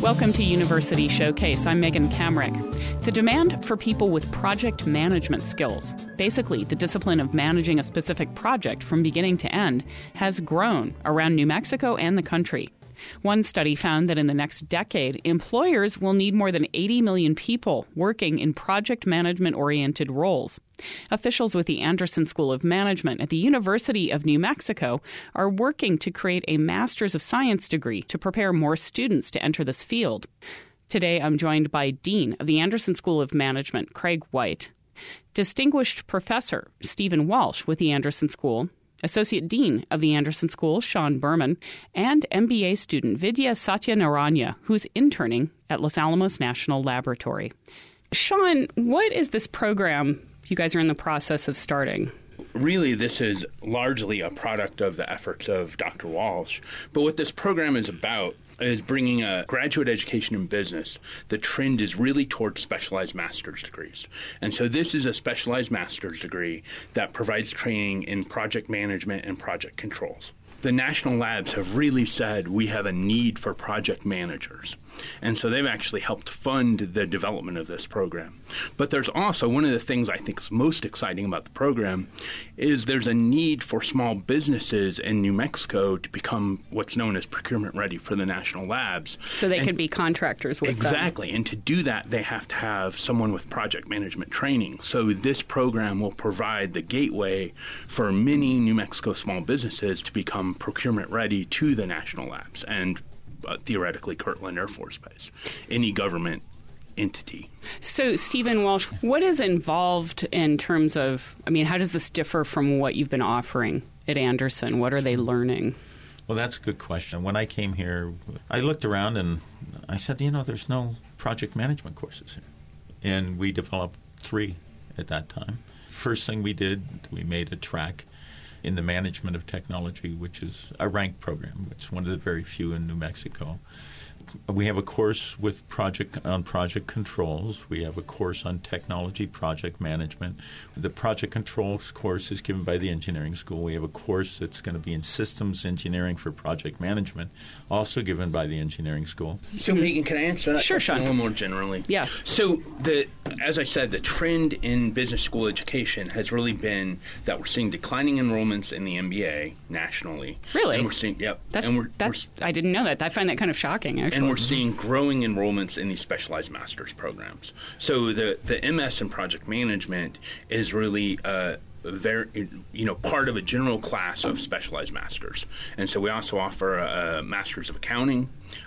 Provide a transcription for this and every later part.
Welcome to University Showcase. I'm Megan Kamrick. The demand for people with project management skills, basically the discipline of managing a specific project from beginning to end, has grown around New Mexico and the country. One study found that in the next decade, employers will need more than 80 million people working in project management-oriented roles. Officials with the Anderson School of Management at the University of New Mexico are working to create a Master's of Science degree to prepare more students to enter this field. Today, I'm joined by Dean of the Anderson School of Management, Craig White, Distinguished Professor Stephen Walsh with the Anderson School, Associate Dean of the Anderson School, Sean Berman, and MBA student Vidya Satyanaranya, who's interning at Los Alamos National Laboratory. Sean, what is this program you guys are in the process of starting? Really, this is largely a product of the efforts of Dr. Walsh. But what this program is about is bringing a graduate education in business. The trend is really towards specialized master's degrees. And so this is a specialized master's degree that provides training in project management and project controls. The national labs have really said we have a need for project managers. And so they've actually helped fund the development of this program. But there's also one of the things I think is most exciting about the program is there's a need for small businesses in New Mexico to become what's known as procurement ready for the national labs. So they can be contractors with them. Exactly. And to do that, they have to have someone with project management training. So this program will provide the gateway for many New Mexico small businesses to become procurement ready to the national labs and theoretically Kirtland Air Force Base, any government entity. So, Stephen Walsh, what is involved in terms of, how does this differ from what you've been offering at Anderson? What are they learning? Well, that's a good question. When I came here, I looked around and I said, there's no project management courses here. And we developed 3 at that time. First thing we did, we made a track in the management of technology, which is a ranked program. It's one of the very few in New Mexico. We have a course with project controls. We have a course on technology project management. The project controls course is given by the engineering school. We have a course that's going to be in systems engineering for project management, also given by the engineering school. So, Megan, can I answer that question a little more generally? Yeah. So, as I said, the trend in business school education has really been that we're seeing declining enrollments in the MBA nationally. Really? And we're seeing, yep. I didn't know that. I find that kind of shocking, actually. And we're seeing growing enrollments in these specialized master's programs. So the MS in project management is really very, part of a general class of specialized masters. And so we also offer a master's of accounting.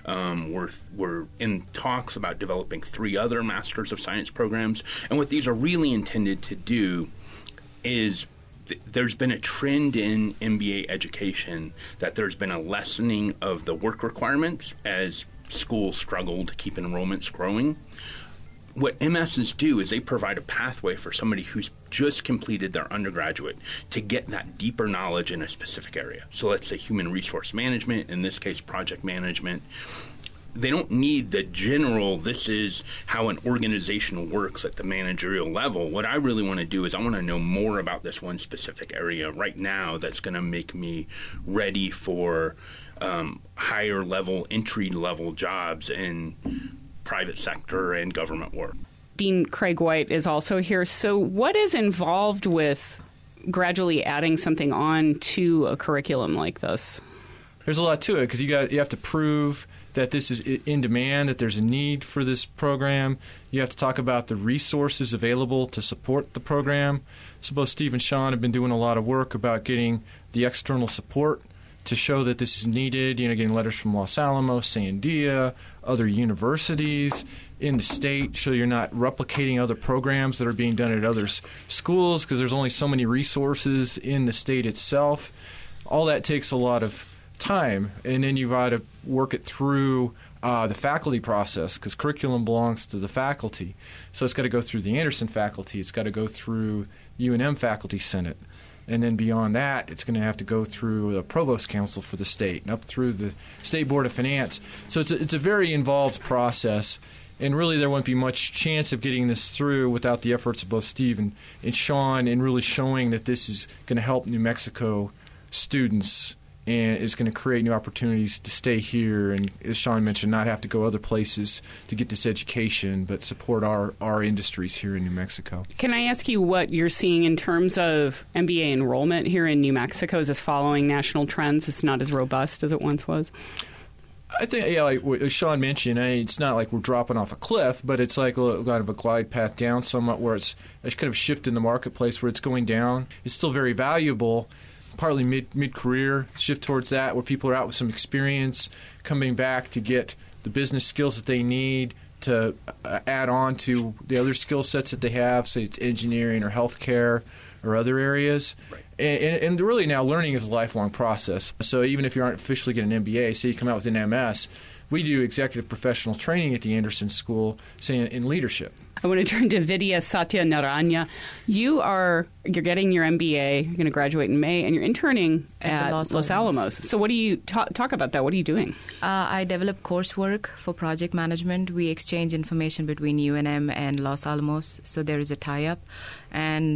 We're in talks about developing 3 other masters of science programs. And what these are really intended to do is there's been a trend in MBA education that there's been a lessening of the work requirements as schools struggle to keep enrollments growing. What MSs do is they provide a pathway for somebody who's just completed their undergraduate to get that deeper knowledge in a specific area. So let's say human resource management, in this case project management. They don't need the general, this is how an organization works at the managerial level. What I really want to do is I want to know more about this one specific area right now that's going to make me ready for higher level, entry level jobs in private sector and government work. Dean Craig White is also here. So what is involved with gradually adding something on to a curriculum like this? There's a lot to it because you have to prove that this is in demand, that there's a need for this program. You have to talk about the resources available to support the program. So both Steve and Sean have been doing a lot of work about getting the external support to show that this is needed, getting letters from Los Alamos, Sandia, other universities in the state, so you're not replicating other programs that are being done at other schools because there's only so many resources in the state itself. All that takes a lot of time, and then you've got to work it through the faculty process because curriculum belongs to the faculty. So it's got to go through the Anderson faculty. It's got to go through UNM Faculty Senate. And then beyond that, it's going to have to go through the Provost Council for the state and up through the State Board of Finance. So it's a very involved process, and really there wouldn't be much chance of getting this through without the efforts of both Steve and Sean in really showing that this is going to help New Mexico students and it's going to create new opportunities to stay here and, as Sean mentioned, not have to go other places to get this education, but support our industries here in New Mexico. Can I ask you what you're seeing in terms of MBA enrollment here in New Mexico? Is this following national trends? It's not as robust as it once was? I think, yeah, like what Sean mentioned, it's not like we're dropping off a cliff, but it's like kind of a glide path down somewhat where it's kind of a shift in the marketplace where it's going down. It's still very valuable, partly mid-career, shift towards that where people are out with some experience, coming back to get the business skills that they need to add on to the other skill sets that they have, say it's engineering or healthcare or other areas. Right. And really now learning is a lifelong process. So even if you aren't officially getting an MBA, say you come out with an MS, we do executive professional training at the Anderson School, say in leadership. I want to turn to Vidya Satyanaranya. You're getting your MBA, you're going to graduate in May, and you're interning at Los Alamos. So what do you talk about that? What are you doing? I develop coursework for project management. We exchange information between UNM and Los Alamos, so there is a tie-up. And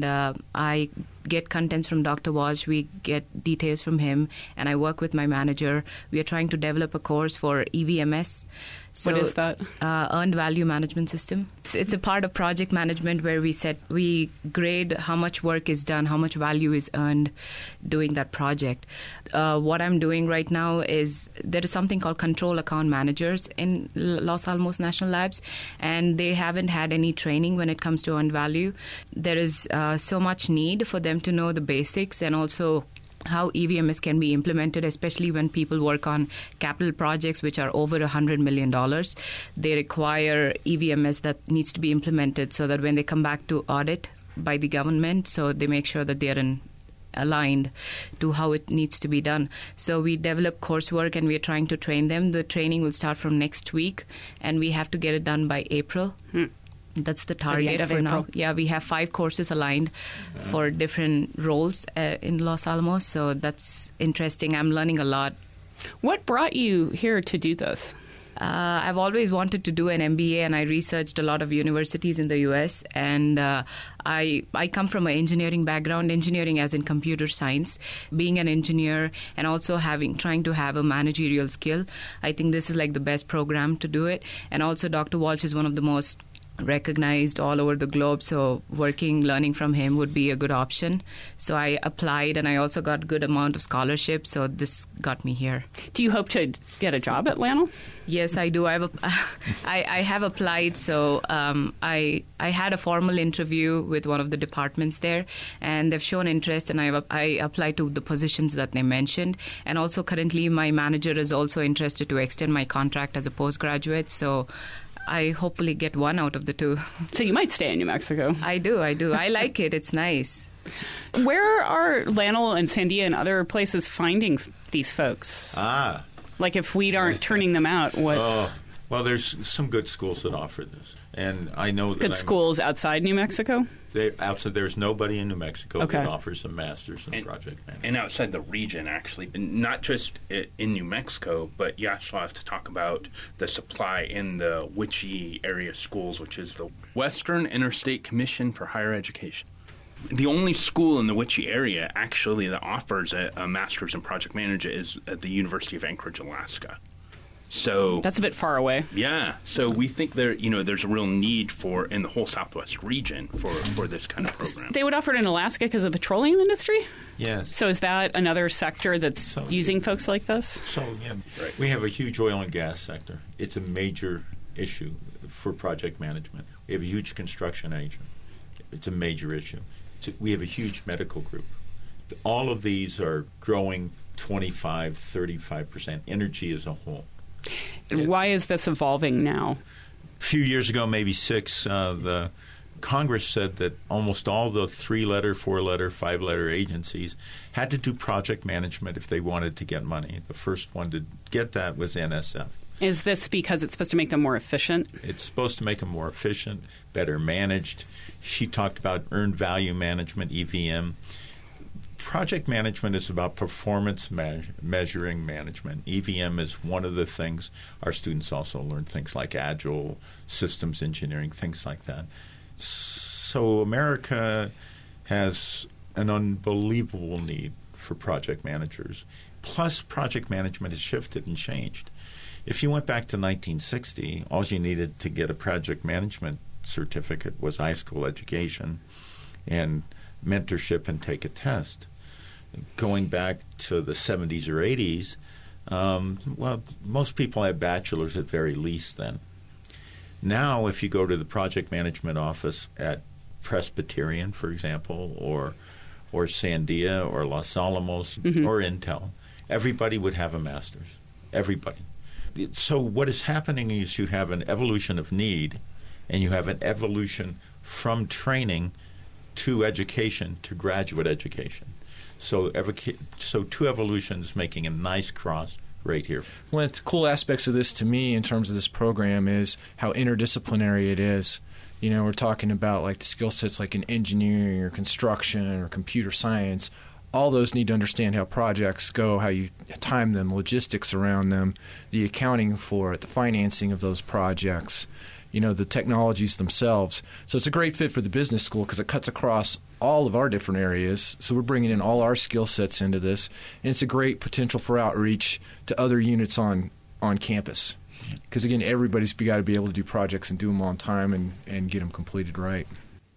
I get contents from Dr. Walsh. We get details from him, and I work with my manager. We are trying to develop a course for EVMS. So, what is that? Earned Value Management System. It's a part of project management where we grade how much work is done, how much value is earned doing that project. What I'm doing right now is there is something called Control Account Managers in Los Alamos National Labs, and they haven't had any training when it comes to earned value. There is so much need for them to know the basics and also how EVMS can be implemented, especially when people work on capital projects which are over $100 million. They require EVMS that needs to be implemented so that when they come back to audit by the government, so they make sure that they're aligned to how it needs to be done. So we develop coursework and we are trying to train them. The training will start from next week, and we have to get it done by April. That's the target for now. Yeah, we have 5 courses aligned for different roles in Los Alamos, so that's interesting. I'm learning a lot. What brought you here to do this? I've always wanted to do an MBA, and I researched a lot of universities in the U.S., and I come from an engineering background, engineering as in computer science. Being an engineer and also trying to have a managerial skill, I think this is like the best program to do it. And also Dr. Walsh is one of the most recognized all over the globe, so learning from him would be a good option. So I applied, and I also got good amount of scholarship, so this got me here. Do you hope to get a job at LANL? Yes, I do. I have applied, so I had a formal interview with one of the departments there, and they've shown interest, and I applied to the positions that they mentioned. And also currently my manager is also interested to extend my contract as a postgraduate, so I hopefully get one out of the 2. So you might stay in New Mexico. I do. I like it. It's nice. Where are LANL and Sandia and other places finding these folks? Like if we aren't turning them out, what? Well, there's some good schools that offer this. And I know that schools outside New Mexico? There's nobody in New Mexico that offers a master's in project management. And outside the region, actually, not just in New Mexico, but you also have to talk about the supply in the Wichita area schools, which is the Western Interstate Commission for Higher Education. The only school in the Wichita area, actually, that offers a master's in project management is at the University of Anchorage, Alaska. So that's a bit far away. Yeah. So we think there's a real need in the whole Southwest region for this kind of program. They would offer it in Alaska because of the petroleum industry? Yes. So is that another sector that's using folks like this? So, yeah, right. We have a huge oil and gas sector. It's a major issue for project management. We have a huge construction agent. It's a major issue. We have a huge medical group. All of these are growing 25, 35%. Energy as a whole. Why is this evolving now? A few years ago, maybe 6, the Congress said that almost all the 3-letter, 4-letter, 5-letter agencies had to do project management if they wanted to get money. The first one to get that was NSF. Is this because it's supposed to make them more efficient? It's supposed to make them more efficient, better managed. She talked about earned value management, EVM. Project management is about performance measuring management. EVM is one of the things. Our students also learn things like agile, systems engineering, things like that. So America has an unbelievable need for project managers. Plus, project management has shifted and changed. If you went back to 1960, all you needed to get a project management certificate was high school education and mentorship and take a test. Going back to the 70s or 80s, well, most people had bachelors at very least then. Now, if you go to the project management office at Presbyterian, for example, or Sandia or Los Alamos or Intel, everybody would have a master's. Everybody. So what is happening is you have an evolution of need, and you have an evolution from training to education to graduate education. So two evolutions making a nice cross right here. One of the cool aspects of this to me in terms of this program is how interdisciplinary it is. You know, we're talking about like the skill sets like in engineering or construction or computer science. All those need to understand how projects go, how you time them, logistics around them, the accounting for it, the financing of those projects, you know, the technologies themselves. So it's a great fit for the business school because it cuts across all of our different areas. So we're bringing in all our skill sets into this, and it's a great potential for outreach to other units on campus. Because, again, everybody's got to be able to do projects and do them on time and get them completed right.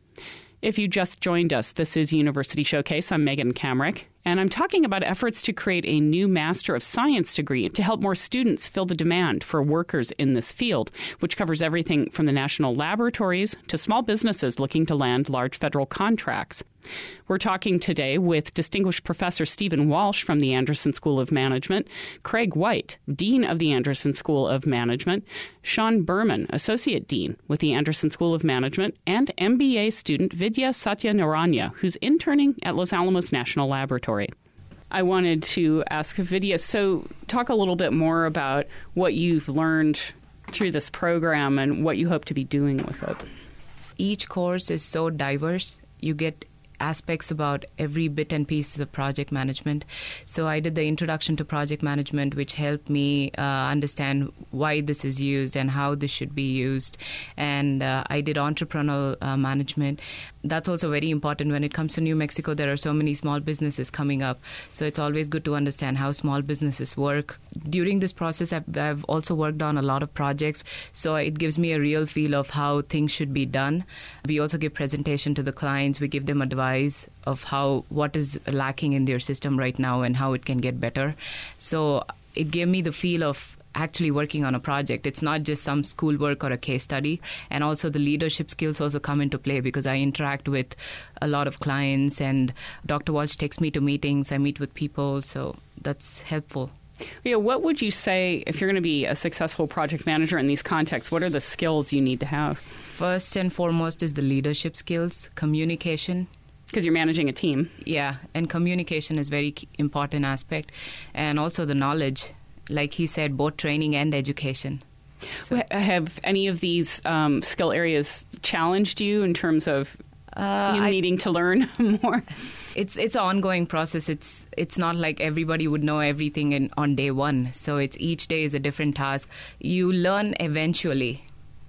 If you just joined us, this is University Showcase. I'm Megan Kamrick, and I'm talking about efforts to create a new Master of Science degree to help more students fill the demand for workers in this field, which covers everything from the national laboratories to small businesses looking to land large federal contracts. We're talking today with Distinguished Professor Stephen Walsh from the Anderson School of Management, Craig White, Dean of the Anderson School of Management, Sean Berman, Associate Dean with the Anderson School of Management, and MBA student Vidya Satyanaranya, who's interning at Los Alamos National Laboratory. I wanted to ask Vidya, so talk a little bit more about what you've learned through this program and what you hope to be doing with it. Each course is so diverse. You get aspects about every bit and pieces of project management. So I did the introduction to project management, which helped me understand why this is used and how this should be used. And I did entrepreneurial management. That's also very important. When it comes to New Mexico, there are so many small businesses coming up. So it's always good to understand how small businesses work. During this process, I've also worked on a lot of projects. So it gives me a real feel of how things should be done. We also give presentation to the clients. We give them advice of what is lacking in their system right now and how it can get better. So it gave me the feel of actually working on a project. It's not just some schoolwork or a case study. And also the leadership skills also come into play because I interact with a lot of clients, and Dr. Walsh takes me to meetings. I meet with people, so that's helpful. Yeah, what would you say, if you're going to be a successful project manager in these contexts, what are the skills you need to have? First and foremost is the leadership skills, communication. Because you're managing a team. Yeah, and communication is a very important aspect. And also the knowledge, like he said, both training and education. So. Have any of these skill areas challenged you in terms of needing to learn more? It's an ongoing process. It's not like everybody would know everything on day one. So it's each day is a different task. You learn eventually.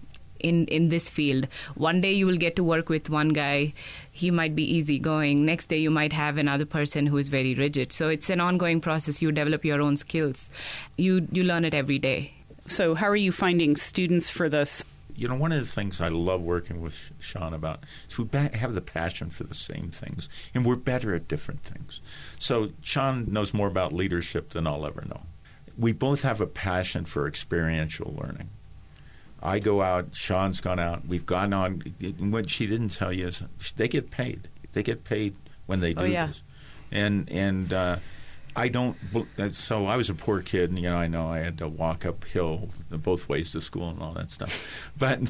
In this field. One day you will get to work with one guy. He might be easygoing. Next day you might have another person who is very rigid. So it's an ongoing process. You develop your own skills. You learn it every day. So how are you finding students for this? You know, one of the things I love working with Sean about is we have the passion for the same things, and we're better at different things. So Sean knows more about leadership than I'll ever know. We both have a passion for experiential learning. I go out, Sean's gone out, we've gone on. What she didn't tell you is they get paid. They get paid when they do this. And I don't. So I was a poor kid, and I know I had to walk uphill both ways to school and all that stuff. But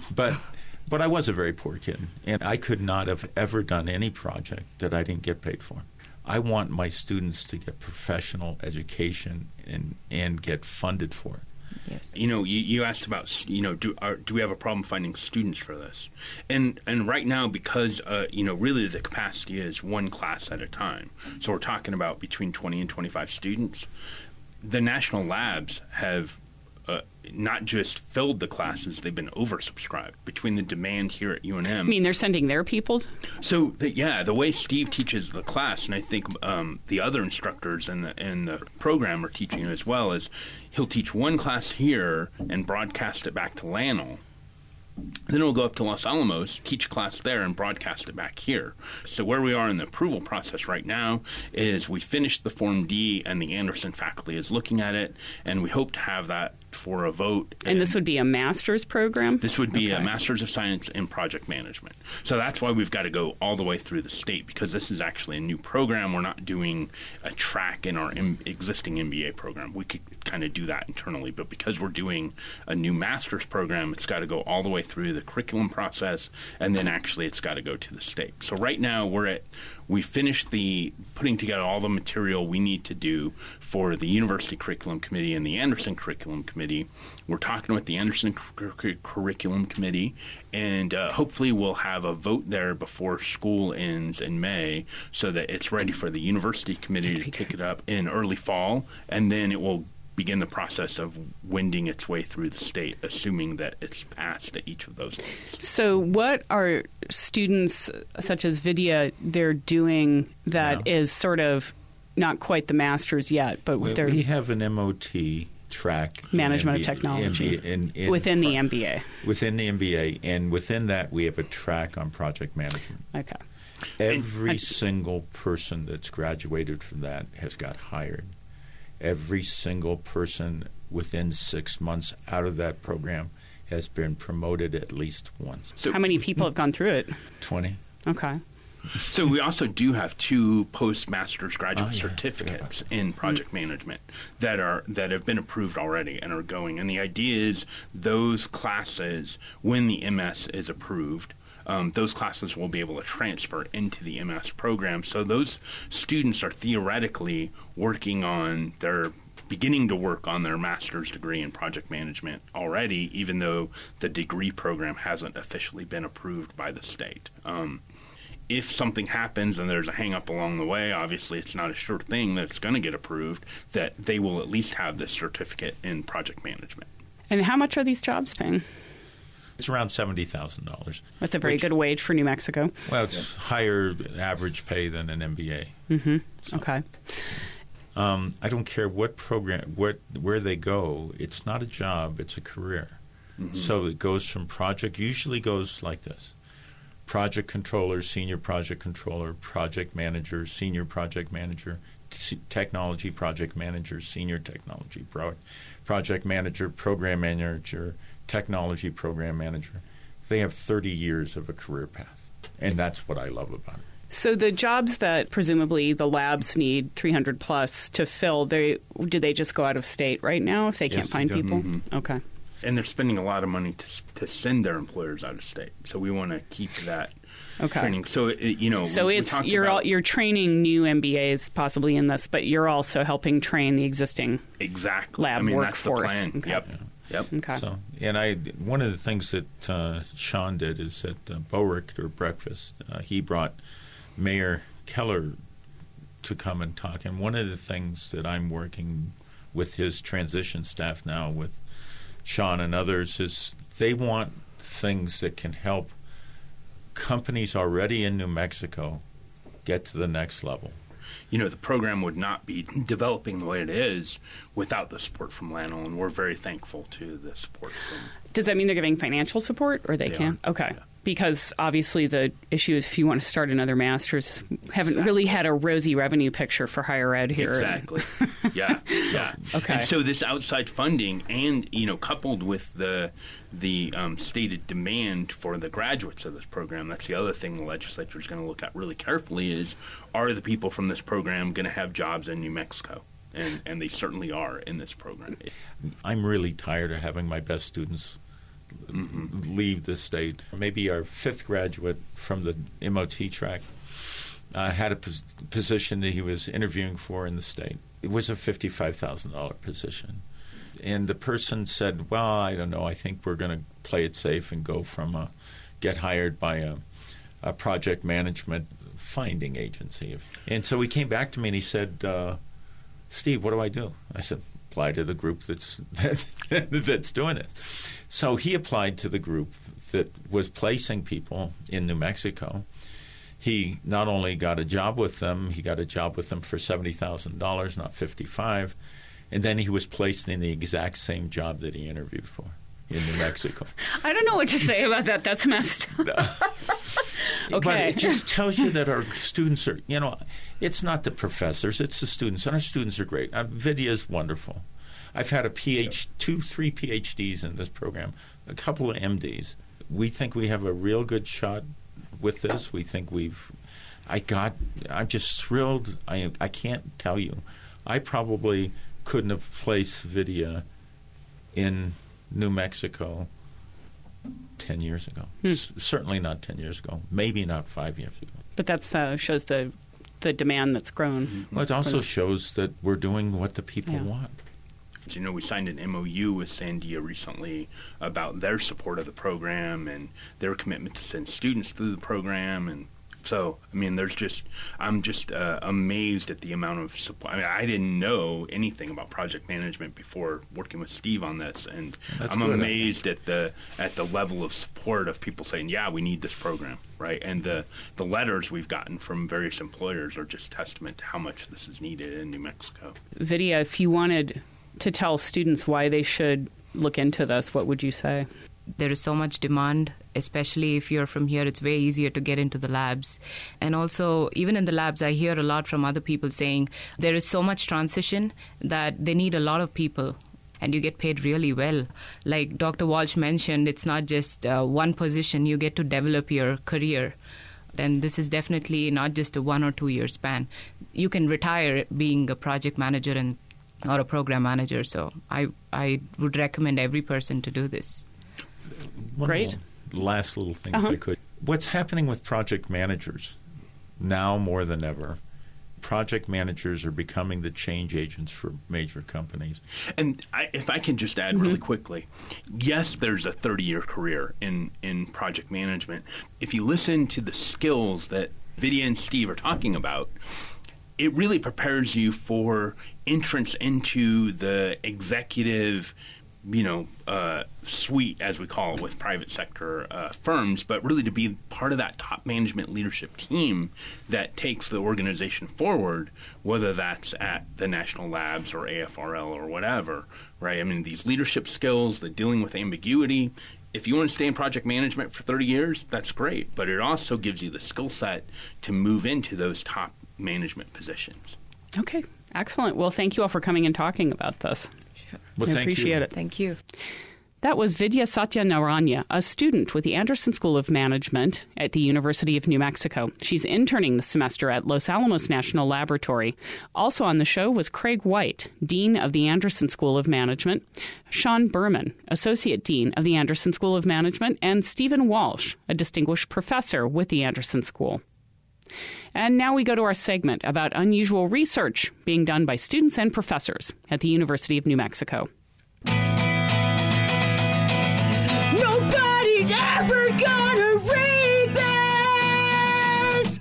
I was a very poor kid, and I could not have ever done any project that I didn't get paid for. I want my students to get professional education and get funded for it. Yes. You asked about, do we have a problem finding students for this? And right now, because, really the capacity is one class at a time. So we're talking about between 20 and 25 students. The national labs have not just filled the classes, they've been oversubscribed between the demand here at UNM. I mean, they're sending their people? So, the way Steve teaches the class, and I think the other instructors in the program are teaching it as well, is he'll teach one class here and broadcast it back to Lanel. Then he'll go up to Los Alamos, teach a class there, and broadcast it back here. So where we are in the approval process right now is we finished the Form D, and the Anderson faculty is looking at it, and we hope to have that for a vote. And this would be a master's program? This would be a Master's of Science in Project Management. So that's why we've got to go all the way through the state, because this is actually a new program. We're not doing a track in our existing MBA program. We could kind of do that internally, but because we're doing a new master's program, it's got to go all the way through the curriculum process, and then actually it's got to go to the state. So right now we finished the putting together all the material we need to do for the University Curriculum Committee and the Anderson Curriculum Committee. We're talking with the Anderson Curriculum Committee, and hopefully we'll have a vote there before school ends in May so that it's ready for the University Committee to pick it up in early fall, and then it will begin the process of wending its way through the state, assuming that it's passed at each of those levels. So what are students such as Vidya, they're doing that is sort of not quite the master's yet, but we have an MOT track. Management of Technology. Within the MBA. Within the MBA. And within that, we have a track on project management. Okay. Every single person that's graduated from that has got hired. Every single person within 6 months out of that program has been promoted at least once. So how many people have gone through it? 20. Okay. So we also do have 2 postmaster's graduate certificates in project management that have been approved already and are going. And the idea is those classes, when the MS is approved, those classes will be able to transfer into the MS program. So those students are theoretically beginning to work on their master's degree in project management already, even though the degree program hasn't officially been approved by the state. If something happens and there's a hang-up along the way, obviously it's not a sure thing that it's going to get approved, that they will at least have this certificate in project management. And how much are these jobs paying? It's around $70,000. That's a very good wage for New Mexico. Well, it's higher average pay than an MBA. Mm-hmm. So, okay. I don't care what program, where they go. It's not a job; it's a career. Mm-hmm. So it goes from usually goes like this: project controller, senior project controller, project manager, senior project manager, technology project manager, senior technology project manager, program manager, technology program manager. They have 30 years of a career path, and that's what I love about it. So the jobs that presumably the labs need 300 plus to fill, do they just go out of state right now if they can't find people? Mm-hmm. Okay. And they're spending a lot of money to send their employers out of state. So we want to keep that training. So you're training new MBAs possibly in this, but you're also helping train the existing lab workforce. That's the plan. Okay. Yep. Okay. So, and one of the things that Sean did is at Bowick or breakfast, he brought Mayor Keller to come and talk. And one of the things that I'm working with his transition staff now, with Sean and others, is they want things that can help companies already in New Mexico get to the next level. The program would not be developing the way it is without the support from Lanel, and we're very thankful to the support from. Does that mean they're giving financial support, or they can't? Okay. Yeah. Because obviously the issue is if you want to start another master's, haven't really had a rosy revenue picture for higher ed here. Exactly. Yeah. Okay. And so this outside funding, and coupled with the stated demand for the graduates of this program, that's the other thing the legislature is going to look at really carefully: is are the people from this program going to have jobs in New Mexico? And they certainly are in this program. I'm really tired of having my best students leave the state. Maybe our 5th graduate from the MOT track had a position that he was interviewing for in the state. It was a $55,000 position. And the person said, well, I don't know, I think we're going to play it safe and go from get hired by a project management finding agency. And so he came back to me and he said, Steve, what do I do? I said, apply to the group that's doing it. So he applied to the group that was placing people in New Mexico. He not only got a job with them, he got a job with them for $70,000, not $55,000, and then he was placed in the exact same job that he interviewed for in New Mexico. I don't know what to say about that. That's messed up. Okay. But it just tells you that our students are, it's not the professors, it's the students, and our students are great. Vidya is wonderful. I've had 3 PhDs in this program, a couple of MDs. We think we have a real good shot with this. We think I'm just thrilled. I can't tell you. I probably couldn't have placed Vidya in New Mexico 10 years ago. Certainly not 10 years ago. Maybe not 5 years ago. But that shows the demand that's grown. Well, it also shows that we're doing what the people want. We signed an MOU with Sandia recently about their support of the program and their commitment to send students through the program. And so, I'm just amazed at the amount of support. I didn't know anything about project management before working with Steve on this, and I'm amazed at the level of support of people saying, yeah, we need this program, right? And the letters we've gotten from various employers are just testament to how much this is needed in New Mexico. Vidya, if you wanted to tell students why they should look into this, what would you say? There is so much demand, especially if you're from here. It's way easier to get into the labs. And also, even in the labs, I hear a lot from other people saying there is so much transition that they need a lot of people, and you get paid really well. Like Dr. Walsh mentioned, it's not just one position. You get to develop your career. And this is definitely not just a 1 or 2 year span. You can retire being a project manager or a program manager. So I would recommend every person to do this. Great. Last little thing, if I could. What's happening with project managers now more than ever? Project managers are becoming the change agents for major companies. And if I can just add really quickly, yes, there's a 30-year career in project management. If you listen to the skills that Vidya and Steve are talking about, it really prepares you for entrance into the executive suite, as we call it, with private sector firms, but really to be part of that top management leadership team that takes the organization forward, whether that's at the national labs or AFRL or whatever, right? These leadership skills, the dealing with ambiguity. If you want to stay in project management for 30 years, that's great, but it also gives you the skill set to move into those top management positions. Okay, excellent. Well, thank you all for coming and talking about this. Well, I appreciate it. Thank you. That was Vidya Satyanaranya, a student with the Anderson School of Management at the University of New Mexico. She's interning this semester at Los Alamos National Laboratory. Also on the show was Craig White, Dean of the Anderson School of Management, Sean Berman, Associate Dean of the Anderson School of Management, and Stephen Walsh, a distinguished professor with the Anderson School. And now we go to our segment about unusual research being done by students and professors at the University of New Mexico. Nobody's ever gonna read this!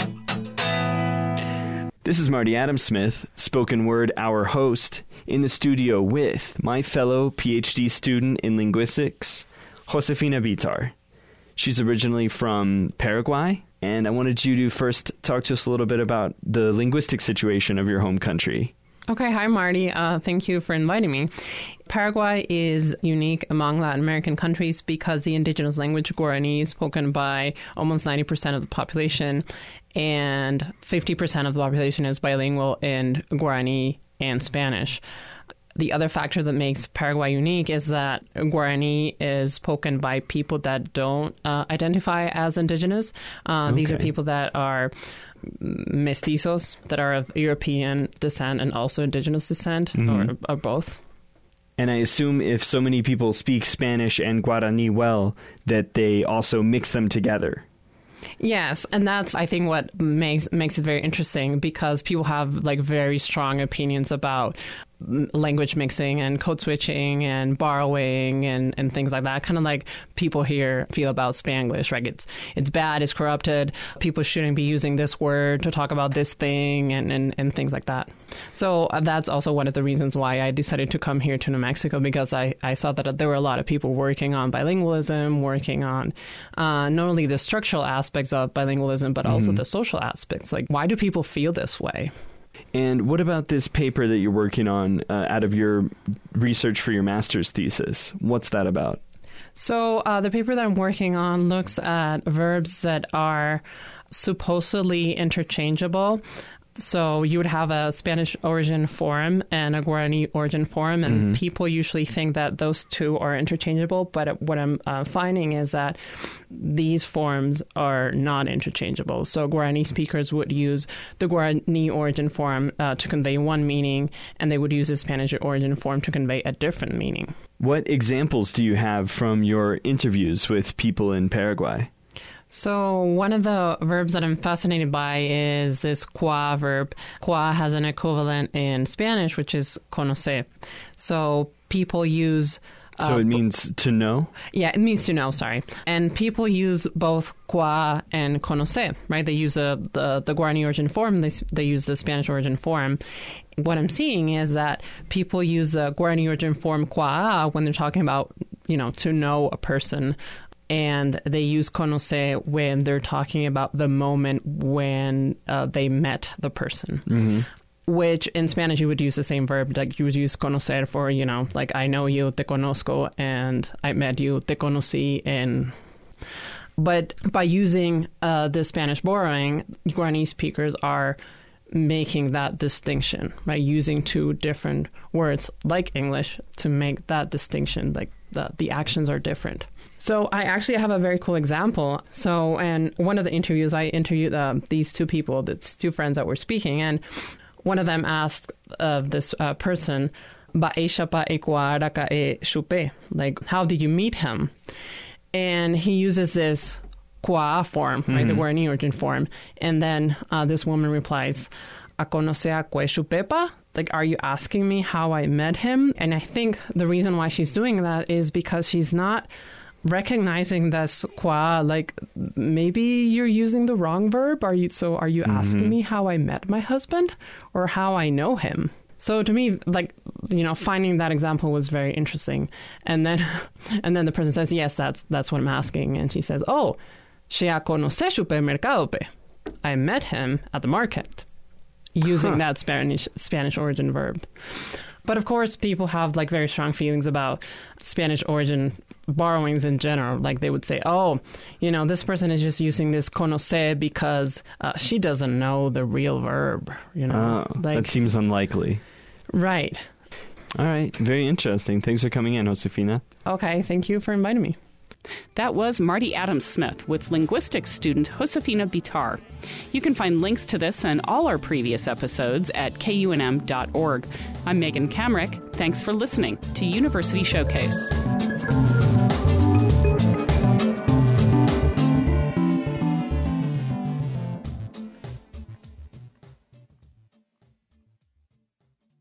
This is Marty Adams-Smith, spoken word hour host, in the studio with my fellow PhD student in linguistics, Josefina Bitar. She's originally from Paraguay, and I wanted you to first talk to us a little bit about the linguistic situation of your home country. Okay, hi Marty. Thank you for inviting me. Paraguay is unique among Latin American countries because the indigenous language Guarani is spoken by almost 90% of the population, and 50% of the population is bilingual in Guarani and Spanish. The other factor that makes Paraguay unique is that Guarani is spoken by people that don't identify as indigenous. These are people that are mestizos, that are of European descent and also indigenous descent, or both. And I assume if so many people speak Spanish and Guarani well, that they also mix them together. Yes, and that's, I think, what makes it very interesting, because people have very strong opinions about language mixing and code switching and borrowing and things like that, kind of like people here feel about Spanglish, right? It's bad, it's corrupted, people shouldn't be using this word to talk about this thing and things like that. So that's also one of the reasons why I decided to come here to New Mexico, because I saw that there were a lot of people working on bilingualism, working on not only the structural aspects of bilingualism, but also the social aspects. Like, why do people feel this way? And what about this paper that you're working on out of your research for your master's thesis? What's that about? So the paper that I'm working on looks at verbs that are supposedly interchangeable. So you would have a Spanish origin form and a Guarani origin form, and people usually think that those two are interchangeable. But what I'm finding is that these forms are not interchangeable. So Guarani speakers would use the Guarani origin form to convey one meaning, and they would use the Spanish origin form to convey a different meaning. What examples do you have from your interviews with people in Paraguay? So one of the verbs that I'm fascinated by is this qua verb. Qua has an equivalent in Spanish, which is conocer. So people use... So it means to know? Yeah, it means to know, sorry. And people use both qua and conocer, right? They use the Guarani origin form, they use the Spanish origin form. What I'm seeing is that people use the Guarani origin form qua when they're talking about, to know a person. And they use conocer when they're talking about the moment when they met the person. Which in Spanish you would use the same verb, like you would use conocer for, like I know you, te conozco, and I met you, te conocí. But by using the Spanish borrowing, Guarani speakers are making that distinction, right? Using two different words like English to make that distinction, like the actions are different. So I actually have a very cool example. So in one of the interviews, I interviewed these two people, these two friends that were speaking, and one of them asked this person, like, how did you meet him? And he uses this qua form, right, the Guarani origin form. And then this woman replies, ¿A conocer a Cuechupepa? Like, are you asking me how I met him? And I think the reason why she's doing that is because she's not recognizing this qua, like, maybe you're using the wrong verb. Are you asking me how I met my husband or how I know him? So to me, like, finding that example was very interesting. And then the person says, yes, that's what I'm asking. And she says, oh, se a conocer supermercado pe. I met him at the market, using that Spanish origin verb. But of course, people have like very strong feelings about Spanish origin borrowings in general. Like they would say, oh, this person is just using this conocer because she doesn't know the real verb. That seems unlikely. Right. All right. Very interesting. Thanks for coming in, Josefina. Okay. Thank you for inviting me. That was Marty Adams-Smith with linguistics student Josefina Bitar. You can find links to this and all our previous episodes at kunm.org. I'm Megan Kamrick. Thanks for listening to University Showcase.